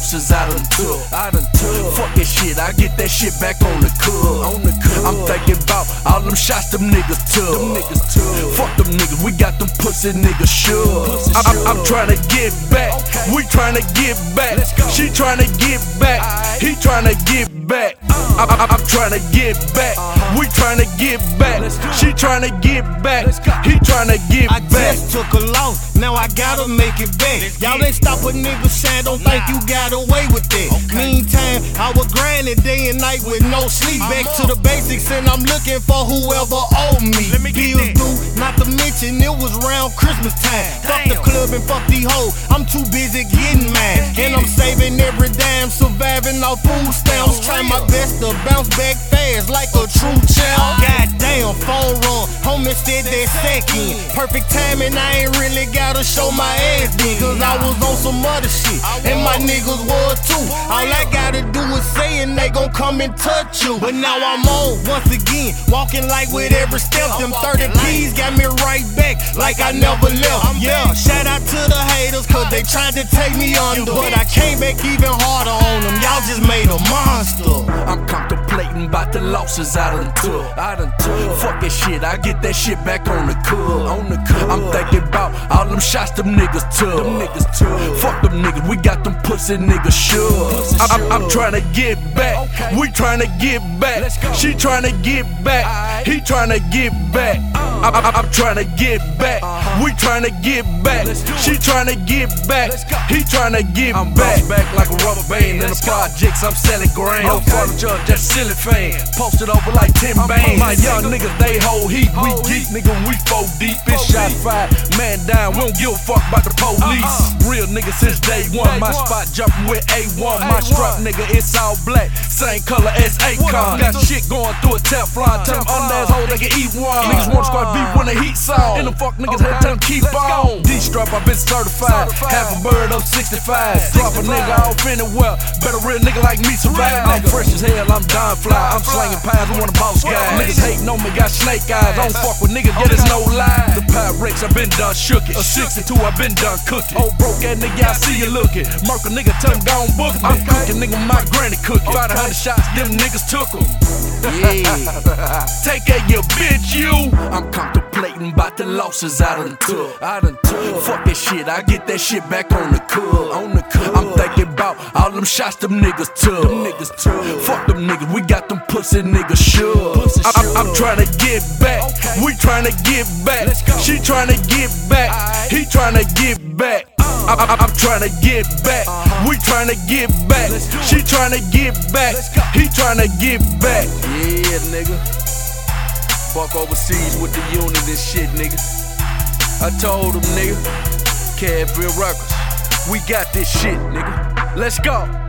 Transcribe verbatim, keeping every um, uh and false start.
losses I done took. I done took. Fuck that shit, I get that shit back on the cook. On the cook. I'm thinking about all them shots them niggas took. Them niggas took. Fuck them niggas, we got them pussy niggas shook. I, I, I'm tryna get back. Okay. We tryna get back. She tryna get back. Right. He tryna get back. I, I, I'm tryna get back. Uh-huh. We tryna get back. She tryna get back. He tryna get I back. I just took a loss, now I gotta make it back. Y'all ain't stop a nigga shine, don't think you got away with that. Okay. Meantime, I was grinding day and night with no sleep. Back to the basics and I'm looking for whoever owe me. Bills due, not to mention it was around Christmas time. Damn. Fuck the club and fuck the hoe, I'm too busy getting mad. And I'm saving every dime, surviving off food stamps. Trying my best to bounce back fast like a true child. Goddamn, phone run, homie said that second. Perfect timing, I ain't really gotta show my ass then. Cause I was on some other shit, and my niggas was too. All I gotta do is say and they gon' come and touch you. But now I'm on once again, walking like with every step. Them thirty P's got me right back, like I never left. Yeah, shout out to the haters, cause they tried to take me under. But I came back even harder on them, y'all just made a monster. I'm contemplating about the losses I done took. I done took. Fuck that shit, I get that shit back on the cook. On the cook. I'm thinking about all them shots them niggas took. Them niggas took. Fuck them niggas, we got them pussy niggas shook. I, I'm, I'm tryna get back. Okay. We tryna get back. She tryna get back. Right. He tryna get back. Uh, I, I, I'm tryna get back. Uh-huh. We tryna get back. She tryna get back. He tryna get I'm back. back like a rubber band in the projects. I'm selling grand. No furniture, just silly fan. Posted over like ten bands. My young niggas, they hold heat. We geek, nigga, we four deep. It's shot fired, man down. We don't give a fuck about the police. Real nigga since day one. My spot jumping with A one. My strap, nigga, it's all black. Same color as Akon. Got shit going through a Teflon. Tell them under asshole they can eat one. Niggas want to squad beef when the heat on. And them fuck niggas had to tell them keep on. D-strap, I been certified. Half a bird up sixty-five. Drop a nigga off anywhere. Better real nigga like me survive. I'm fresh as hell, I'm dying fly. I'm slanging pies, I want a boss guy. Niggas hating on me, got snake eyes. I don't fuck with niggas, yeah, there's no lie. The Pyrex, I been done shook it. A sixty-two, I been done cooking. Old broke ass nigga, I see you looking. Merkle nigga, tell him gon' book me. I'm cooking, nigga, my granny cooking. Five hundred shots, them niggas took them. Yeah. Take that, you bitch, you. I'm contemplating about the losses I done took. I done took. Fuck that shit, I get that shit back on the cook. On the cook. I'm thinking about all them shots them niggas took. Them niggas took. Fuck them niggas, we got them pussy niggas shook. I, I, I'm tryna get back. Okay. We tryna get back. She tryna get back. Right. He tryna get back. I, I, I'm tryna get back. Uh-huh. We tryna get back. She tryna get back. He tryna get back. Yeah, nigga. Fuck overseas with the unit and shit, nigga. I told him, nigga. Cadville Records. We got this shit, nigga. Let's go.